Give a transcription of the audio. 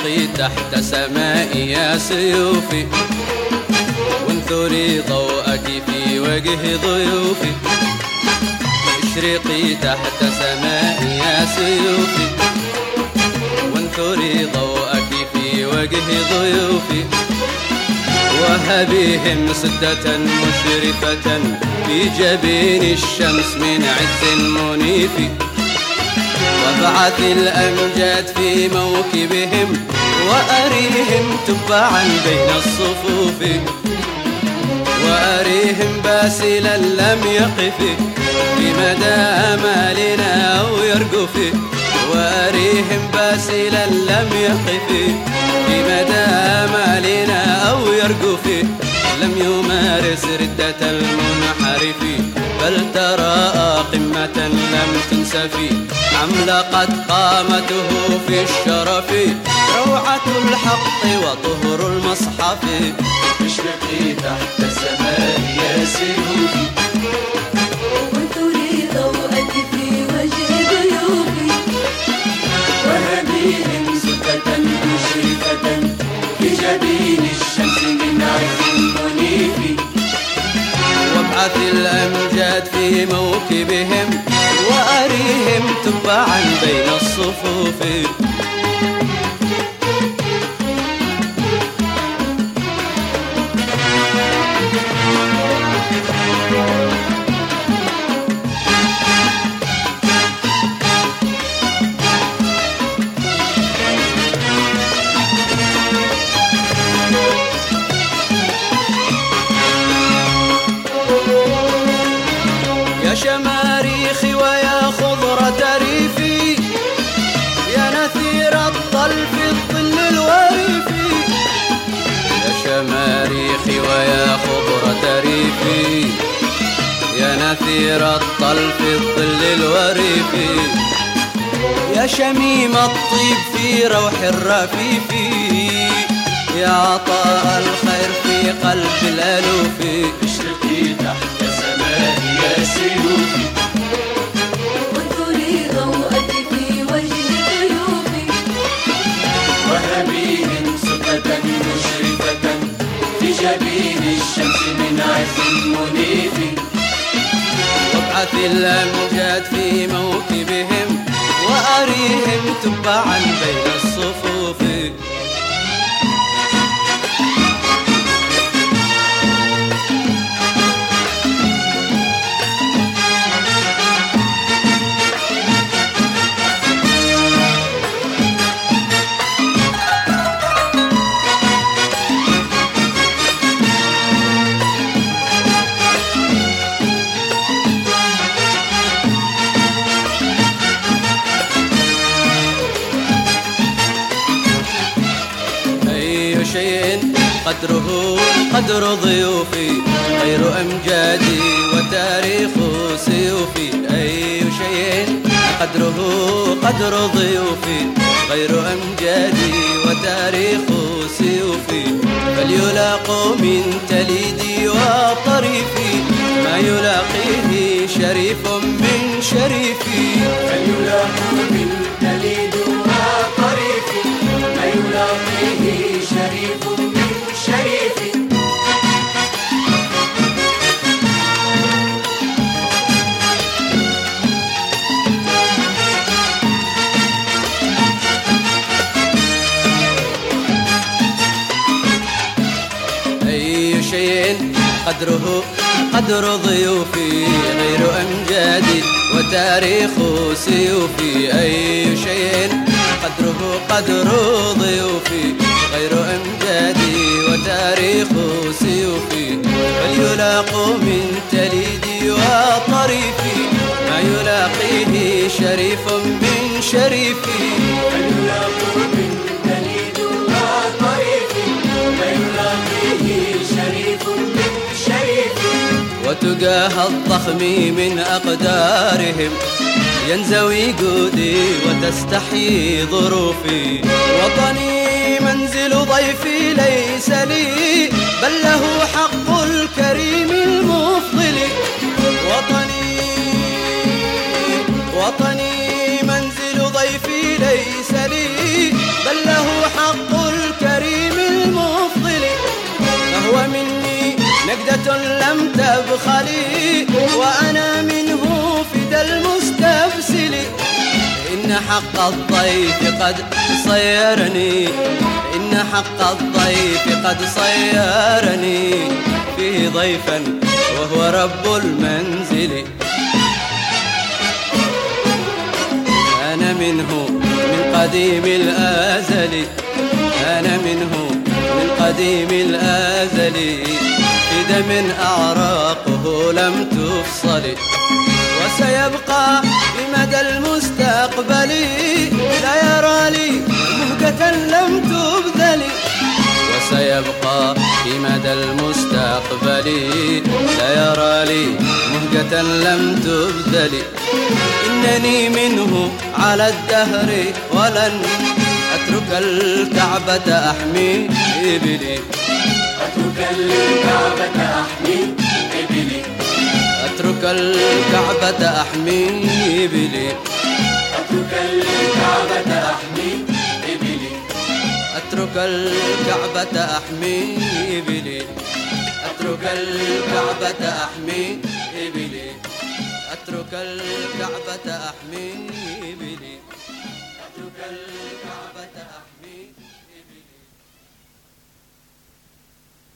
اشرقي تحت سمائي يا سيوفي، وانثري ضوءك في وجه ضيوفي. اشرقي تحت سمائي يا سيوفي، وانثري ضوءك في وجه ضيوفي. وهبيهم سدة مشرفة في جبين الشمس من عز منيف. وابعث الأمجاد في موكبهم وأريهم تبعا بين الصفوف. وأريهم باسلا لم يقف في مدى آمالنا أو يرجف. وأريهم باسلا لم يقف في مدى آمالنا أو يرجف. لم يمارس ردة المنحرف بل تراءى قمة لم تنسفي. عملقت قامته في الشرف روعة الحق وطهر المصحف. اشرقي تحت سمائي يا سيوفي، وانثري ضوءك في وجه ضيوفي. وهبيهم سدة مشرفة في جبين الشمس من عز منيف. وابعث الأمجاد في موكبهم وأريهم تبعا بين الصفوف. يا شماريخي ويا خضرة ريفي، يا نثير الطل في الظل الوريفي. يا شماريخي ويا خضرة ريفي، يا نثير الطل في الظل الوريفي. يا شميم الطيب في روح الرفيف، يا عطاء الخير في قلب الألوف. اشرقي تحت سمائي يا سيوفي، وانثري ضوءك في وجه ضيوفي. وهبيهم سدة مشرفة في جبين الشمس من عز منيف. وابعث الأمجاد في موكبهم وأريهم تبعا بين الصفوف. شيء قدره قدر ضيوفي غير أمجادي وتاريخ سيوفي. أي شيء قدره قدر ضيوفي غير أمجادي وتاريخ سيوفي. فليلاقوا من تليدي وطريفي ما يلاقيه شريف من شريفي. فليلاقوا من تليدي وطريفي ما يلاقيه شريف من شريف. أي شيء قدره قدر ضيوفي غير أمجادي وتاريخ سيوفي. أي شيء قدره قدر ضيوفي غير أمجادي وتاريخ سيوفي. فليلاقوا من تليدي وطريفي ما يلاقيه شريف من شريفي. فليلاقوا من تليدي وطريفي ما يلاقيه شريف من شريفي. وتجاه الضخم من أقدارهم ينزوي جودي وتستحيي ظروفي. وطني منزل ضيفي ليس لي بل له حق الكريم المفضل. وطني منزل ضيفي ليس لي بل له حق لم تبخلي وأنا منه فدى المستبسل. إن حق الضيف قد صيرني، إن حق الضيف قد صيرني فيه ضيفا وهو رب المنزل. أنا منه من قديم الأزل، أنا منه من قديم الأزل في دم أعراقه لم تفصل. وسيبقى بمدى المستقبل لا يرى لي مهجة لم تبذل. وسيبقى في مدى المستقبل لا يرى لي مهجة لم تبذل. إنني منه على الدهر ولن أترك الكعبة أحمي إبلي. أترك الكعبة أحمي إبلي. أترك الكعبة أحمي إبلي. أترك الكعبة أحمي إبلي. أترك الكعبة أحمي إبلي. أترك الكعبة أحمي إبلي. أترك الكعبة أحمي إبلي. أترك الكعبة أحمي